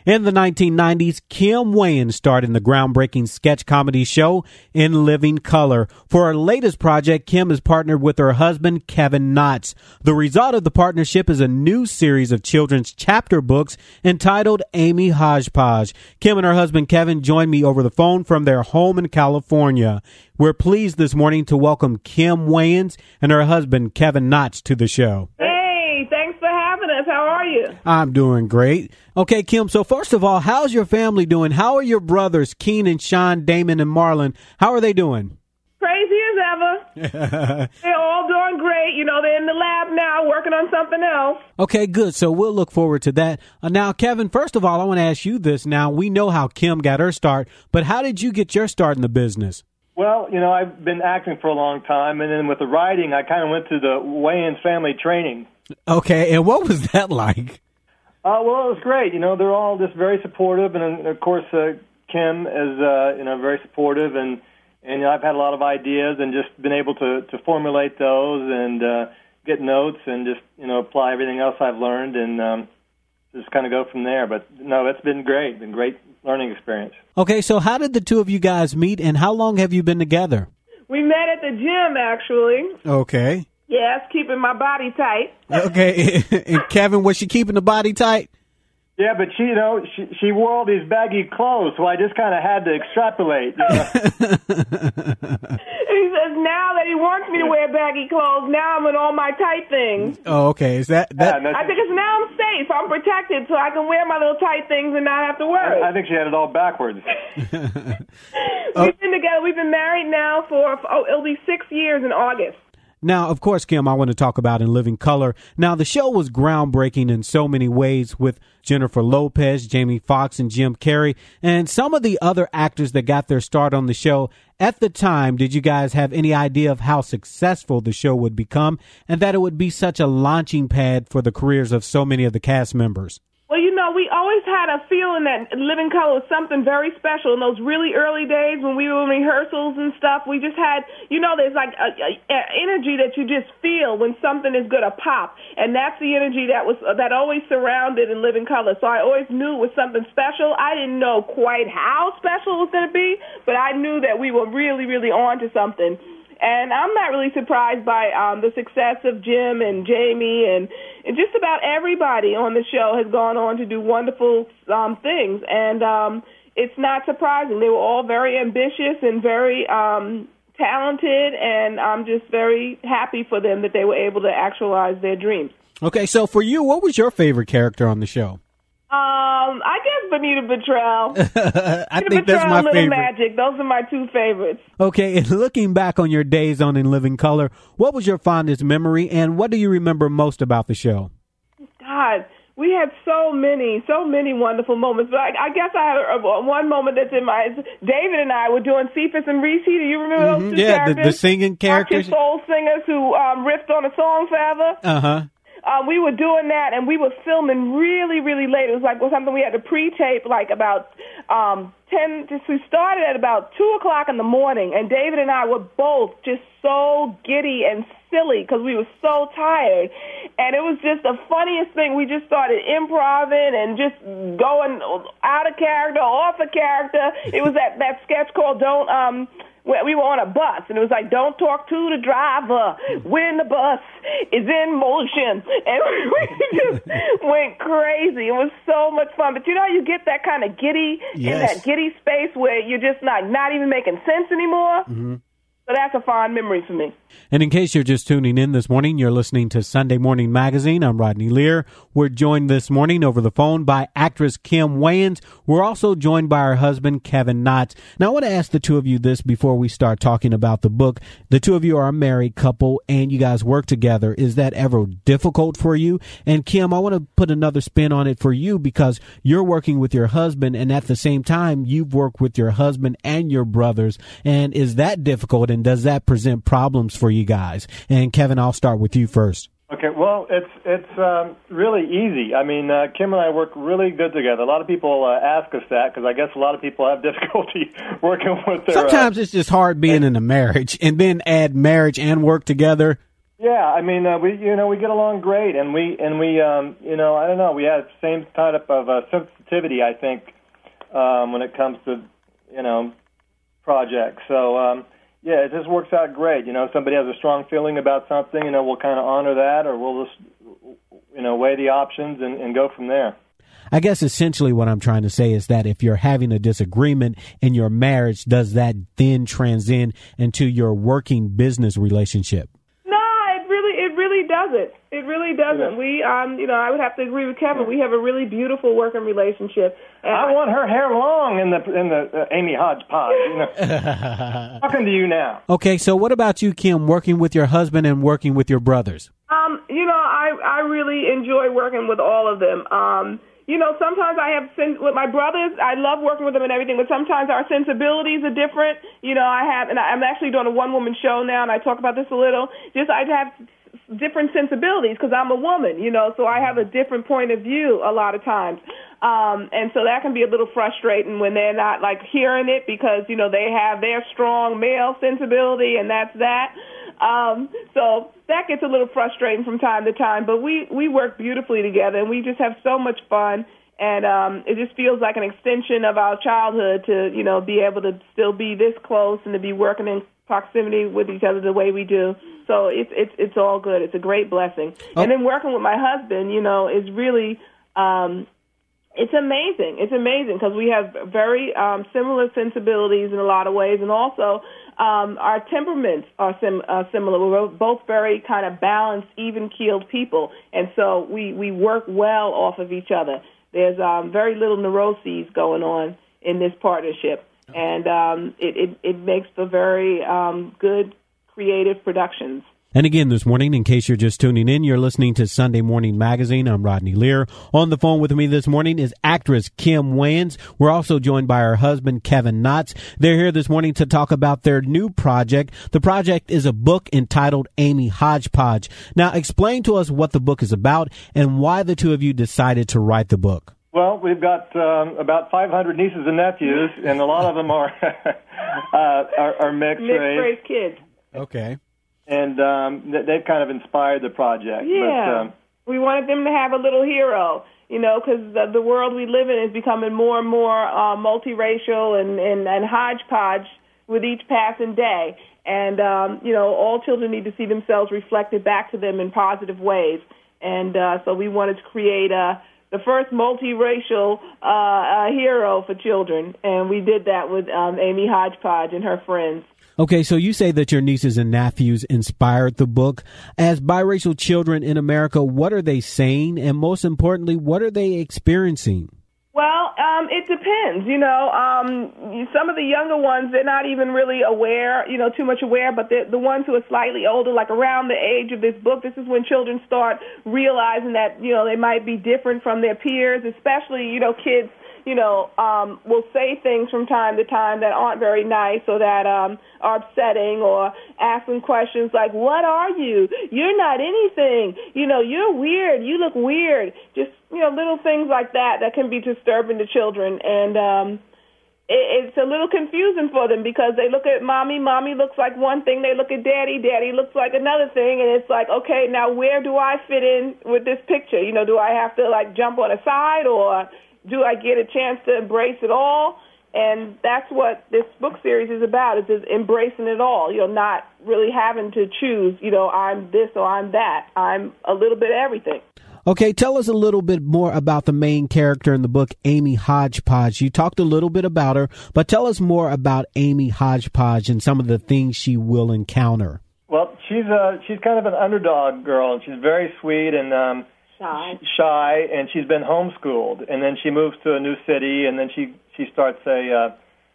In the 1990s, Kim Wayans starred in the groundbreaking sketch comedy show In Living Color. For her latest project, Kim is partnered with her husband, Kevin Knotts. The result of the partnership is a new series of children's chapter books entitled Amy Hodgepodge. Kim and her husband, Kevin, joined me over the phone from their home in California. We're pleased this morning to welcome Kim Wayans and her husband, Kevin Knotts, to the show. Thanks for having us. How are you? I'm doing great. Okay, Kim, so first of all, how's your family doing? How are your brothers, Keenan, Sean, Damon, and Marlon? How are they doing? Crazy as ever. They're all doing great. You know, they're in the lab now working on something else. Okay, good. So we'll look forward to that. Now, Kevin, first of all, I want to ask you this. Now, we know how Kim got her start, but how did you get your start in the business? Well, you know, I've been acting for a long time, and then with the writing, I kind of went through the Wayans family training. Okay, and what was that like? Well, it was great. You know, they're all just very supportive, and of course, Kim is, very supportive, and you know, I've had a lot of ideas and just been able to formulate those and get notes and just, you know, apply everything else I've learned and just kind of go from there. But no, it's been great. Been great learning experience. Okay, so how did the two of you guys meet, and how long have you been together? We met at the gym, actually. Okay. Yes, keeping my body tight. Okay, and Kevin, was she keeping the body tight? Yeah, but she, you know, she wore all these baggy clothes, so I just kind of had to extrapolate. You know? He says now that he wants me to wear baggy clothes, now I'm in all my tight things. Oh, okay. Is that? Yeah, no, I think it's now I'm safe. I'm protected, so I can wear my little tight things and not have to worry. I think she had it all backwards. We've been together. We've been married now for it'll be 6 years in August. Now, of course, Kim, I want to talk about In Living Color. Now, the show was groundbreaking in so many ways with Jennifer Lopez, Jamie Foxx, and Jim Carrey, and some of the other actors that got their start on the show. At the time, did you guys have any idea of how successful the show would become and that it would be such a launching pad for the careers of so many of the cast members? Well, you know, we always had a feeling that Living Color was something very special in those really early days when we were in rehearsals and stuff. We just had, you know, there's like a energy that you just feel when something is going to pop, and that's the energy that always surrounded In Living Color. So I always knew it was something special. I didn't know quite how special it was going to be, but I knew that we were really, really on to something. And I'm not really surprised by the success of Jim and Jamie and just about everybody on the show has gone on to do wonderful things. And it's not surprising. They were all very ambitious and very talented, and I'm just very happy for them that they were able to actualize their dreams. Okay, so for you, what was your favorite character on the show? I guess Benita Bottrell. I think that's my Little favorite. Magic. Those are my two favorites. Okay, and looking back on your days on In Living Color, what was your fondest memory, and what do you remember most about the show? God, we had so many wonderful moments. But I guess I have one moment that's in my. David and I were doing Cephas and Reese. Do you remember those two characters? The singing characters. Soul singers who riffed on a song forever. Uh-huh. We were doing that, and we were filming really, really late. It was like something we had to pre-tape, like about 10. We started at about 2:00 in the morning, and David and I were both just so giddy and silly because we were so tired, and it was just the funniest thing. We just started improvising and just going out of character, off of character. It was that sketch called Don't. We were on a bus, and it was like, don't talk to the driver when the bus is in motion. And we just went crazy. It was so much fun. But you know, you get that kind of giddy, in that giddy space where you're just not even making sense anymore. Mm-hmm. So that's a fond memory for me. And in case you're just tuning in this morning, you're listening to Sunday Morning Magazine. I'm Rodney Lear. We're joined this morning over the phone by actress Kim Wayans. We're also joined by her husband, Kevin Knotts. Now, I want to ask the two of you this before we start talking about the book. The two of you are a married couple, and you guys work together. Is that ever difficult for you? And Kim, I want to put another spin on it for you because you're working with your husband, and at the same time, you've worked with your husband and your brothers. And is that difficult? And does that present problems for you guys? And Kevin, I'll start with you first. Okay, well, it's really easy. I mean, Kim and I work really good together. A lot of people ask us that because I guess a lot of people have difficulty working with their... Sometimes it's just hard being in a marriage, and then add marriage and work together. Yeah, I mean, we get along great, and we I don't know, we have the same kind of sensitivity, I think, when it comes to projects. So yeah, it just works out great. Somebody has a strong feeling about something, we'll kind of honor that, or we'll just weigh the options and go from there. I guess essentially what I'm trying to say is that if you're having a disagreement in your marriage, does that then transcend into your working business relationship? It really doesn't. Yeah. We, I would have to agree with Kevin. We have a really beautiful working relationship. And I want her hair long in the Amy Hodgepodge. Talking to you now. Okay, so what about you, Kim, working with your husband and working with your brothers? I really enjoy working with all of them. Sometimes with my brothers, I love working with them and everything, but sometimes our sensibilities are different. I'm actually doing a one-woman show now, and I talk about this a little. I have different sensibilities because I'm a woman, so I have a different point of view a lot of times. And so that can be a little frustrating when they're not like hearing it because, they have their strong male sensibility and that's that. So that gets a little frustrating from time to time, but we work beautifully together and we just have so much fun. And it just feels like an extension of our childhood to, be able to still be this close and to be working in proximity with each other the way we do. So it's all good. It's a great blessing. Oh. And then working with my husband, is really it's amazing. It's amazing because we have very similar sensibilities in a lot of ways, and also our temperaments are similar. We're both very kind of balanced, even-keeled people, and so we work well off of each other. There's very little neuroses going on in this partnership. And it makes for very good, creative productions. And again, this morning, in case you're just tuning in, you're listening to Sunday Morning Magazine. I'm Rodney Lear. On the phone with me this morning is actress Kim Wayans. We're also joined by her husband, Kevin Knotts. They're here this morning to talk about their new project. The project is a book entitled Amy Hodgepodge. Now, explain to us what the book is about and why the two of you decided to write the book. Well, we've got about 500 nieces and nephews, and a lot of them are mixed-race kids. Okay. And they've kind of inspired the project. Yeah. But, we wanted them to have a little hero, because the world we live in is becoming more and more multiracial and hodgepodge with each passing day. And, all children need to see themselves reflected back to them in positive ways. And so we wanted to create the first multiracial hero for children, and we did that with Amy Hodgepodge and her friends. Okay, so you say that your nieces and nephews inspired the book. As biracial children in America, what are they saying, and most importantly, what are they experiencing? Well, it depends. Some of the younger ones, they're not even really aware, too much aware, but the ones who are slightly older, like around the age of this book, this is when children start realizing that, they might be different from their peers, especially, kids, will say things from time to time that aren't very nice or that are upsetting, or asking questions like, what are you? You're not anything. You're weird. You look weird. Just, little things like that can be disturbing to children. And it's a little confusing for them because they look at mommy looks like one thing. They look at daddy looks like another thing. And it's like, okay, now where do I fit in with this picture? Do I have to jump on a side, or do I get a chance to embrace it all? And that's what this book series is about, is just embracing it all. Not really having to choose, I'm this or I'm that. I'm a little bit of everything. Okay, tell us a little bit more about the main character in the book, Amy Hodgepodge. You talked a little bit about her, but tell us more about Amy Hodgepodge and some of the things she will encounter. Well, she's kind of an underdog girl, and she's very sweet and shy, and she's been homeschooled, and then she moves to a new city, and then she starts a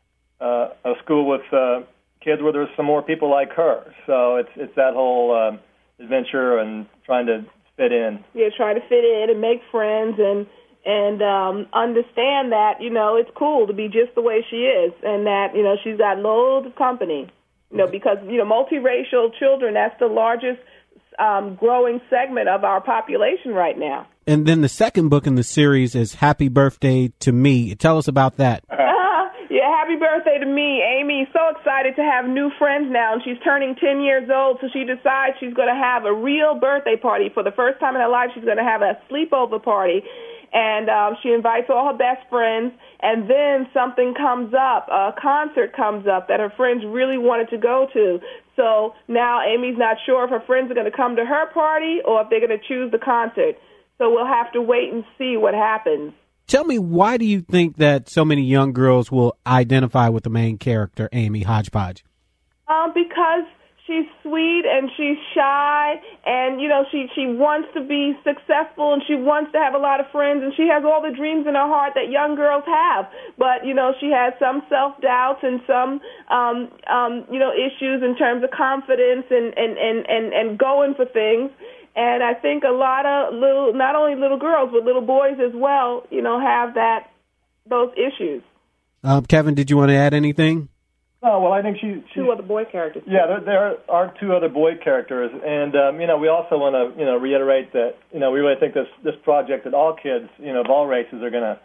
school with kids where there's some more people like her. So it's that whole adventure and trying to fit in. Yeah, try to fit in and make friends and understand that, it's cool to be just the way she is, and that, she's got loads of company, because, multiracial children, that's the largest growing segment of our population right now. And then the second book in the series is Happy Birthday to Me. Tell us about that. Yeah, happy birthday to me. Amy's so excited to have new friends now, and she's turning 10 years old, so she decides she's going to have a real birthday party. For the first time in her life, she's going to have a sleepover party, and she invites all her best friends, and then something comes up, a concert comes up that her friends really wanted to go to. So now Amy's not sure if her friends are going to come to her party or if they're going to choose the concert. So we'll have to wait and see what happens. Tell me, why do you think that so many young girls will identify with the main character, Amy Hodgepodge? Because she's sweet and she's shy, and, you know, she wants to be successful and she wants to have a lot of friends, and she has all the dreams in her heart that young girls have. But, you know, she has some self-doubts and some, you know, issues in terms of confidence and going for things. And I think a lot of not only little girls, but little boys as well, you know, have those issues. Kevin, did you want to add anything? Oh, well, I think she two other boy characters. Yeah, there are two other boy characters, and you know, we also want to, you know, reiterate that, you know, we really think this project that all kids, you know, of all races are going to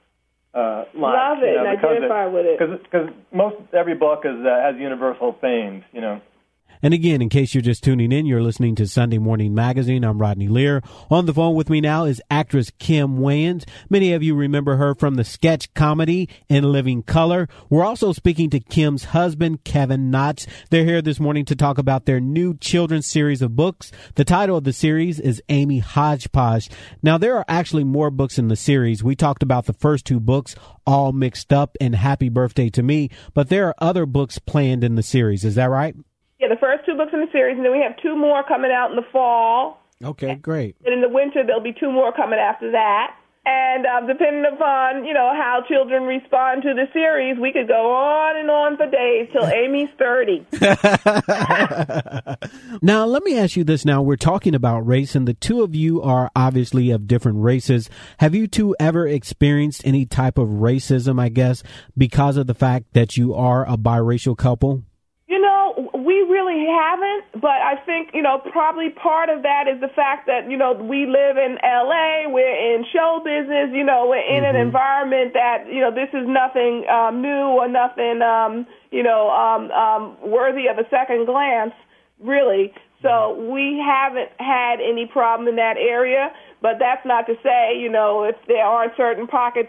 love it, you know, and identify with it. Because most every book has universal themes, you know. And again, in case you're just tuning in, you're listening to Sunday Morning Magazine. I'm Rodney Lear. On the phone with me now is actress Kim Wayans. Many of you remember her from the sketch comedy In Living Color. We're also speaking to Kim's husband, Kevin Knotts. They're here this morning to talk about their new children's series of books. The title of the series is Amy Hodgepodge. Now, there are actually more books in the series. We talked about the first two books, All Mixed Up and Happy Birthday to Me, but there are other books planned in the series. Is that right? Yeah, the first two books in the series, and then we have two more coming out in the fall. Okay, great. And in the winter, there'll be two more coming after that. And depending upon, you know, how children respond to the series, we could go on and on for days till Amy's 30. Now, let me ask you this now. We're talking about race, and the two of you are obviously of different races. Have you two ever experienced any type of racism, I guess, because of the fact that you are a biracial couple? You know, we really haven't, but I think, you know, probably part of that is the fact that, you know, we live in L.A., we're in show business, you know, we're in an environment that, you know, this is nothing new or nothing, worthy of a second glance, really. So we haven't had any problem in that area, but that's not to say, you know, if there aren't certain pockets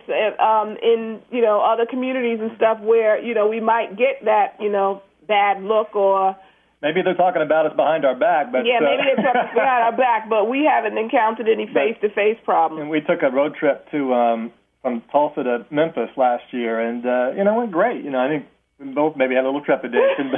in, you know, other communities and stuff where, you know, we might get that, you know, bad look, or maybe they're talking about us behind our back. But yeah, maybe they're talking behind our back, but we haven't encountered any face-to-face problems. And we took a road trip to from Tulsa to Memphis last year, and you know, it went great. You know, I think we both maybe had a little trepidation,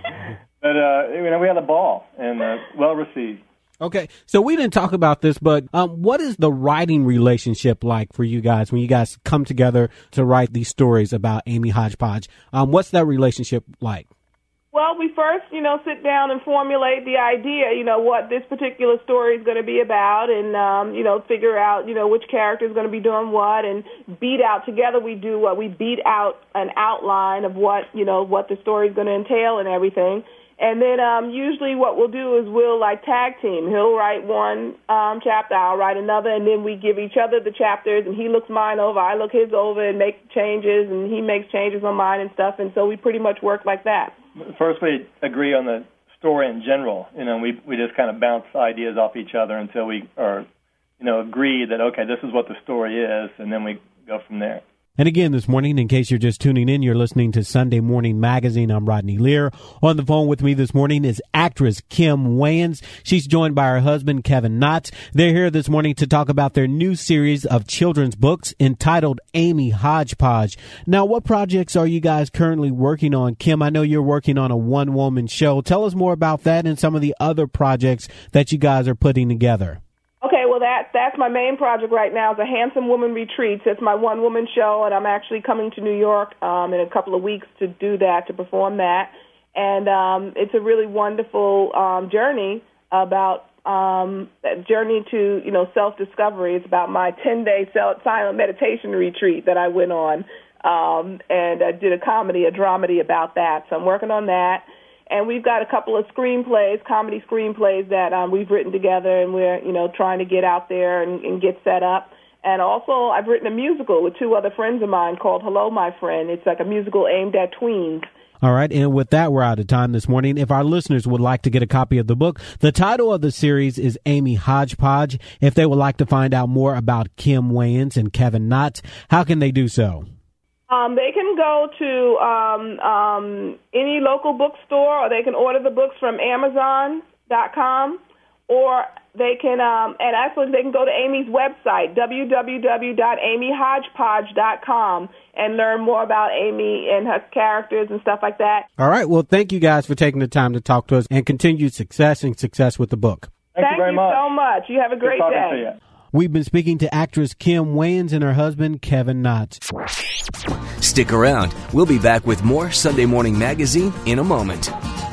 but you know, we had a ball and well received. Okay, so we didn't talk about this, but what is the writing relationship like for you guys when you guys come together to write these stories about Amy Hodgepodge? What's that relationship like? Well, we first, you know, sit down and formulate the idea, you know, what this particular story is going to be about, and, you know, figure out, you know, which character is going to be doing what, and beat out together. We beat out an outline of what, you know, what the story is going to entail and everything. And then usually what we'll do is we'll, like, tag team. He'll write one chapter, I'll write another, and then we give each other the chapters, and he looks mine over, I look his over, and make changes, and he makes changes on mine and stuff, and so we pretty much work like that. First, we agree on the story in general. You know, we just kind of bounce ideas off each other until we are, you know, agree that, okay, this is what the story is, and then we go from there. And again, this morning, in case you're just tuning in, you're listening to Sunday Morning Magazine. I'm Rodney Lear. On the phone with me this morning is actress Kim Wayans. She's joined by her husband, Kevin Knotts. They're here this morning to talk about their new series of children's books entitled Amy Hodgepodge. Now, what projects are you guys currently working on? Kim, I know you're working on a one-woman show. Tell us more about that and some of the other projects that you guys are putting together. Okay, well, that's my main project right now, is a Handsome Woman Retreats. It's my one-woman show, and I'm actually coming to New York in a couple of weeks to do that, to perform that. And it's a really wonderful journey about journey to, you know, self-discovery. It's about my 10-day silent meditation retreat that I went on, and I did a dramedy about that. So I'm working on that. And we've got a couple of screenplays, comedy screenplays that we've written together, and we're, you know, trying to get out there and get set up. And also, I've written a musical with two other friends of mine called Hello, My Friend. It's like a musical aimed at tweens. All right, and with that, we're out of time this morning. If our listeners would like to get a copy of the book, the title of the series is Amy Hodgepodge. If they would like to find out more about Kim Wayans and Kevin Knotts, how can they do so? They can go to any local bookstore, or they can order the books from Amazon.com, or they can, and actually they can go to Amy's website, www.amyhodgepodge.com, and learn more about Amy and her characters and stuff like that. All right. Well, thank you guys for taking the time to talk to us, and continued success with the book. Thank you very much. so much. You have a great day. We've been speaking to actress Kim Wayans and her husband, Kevin Knotts. Stick around. We'll be back with more Sunday Morning Magazine in a moment.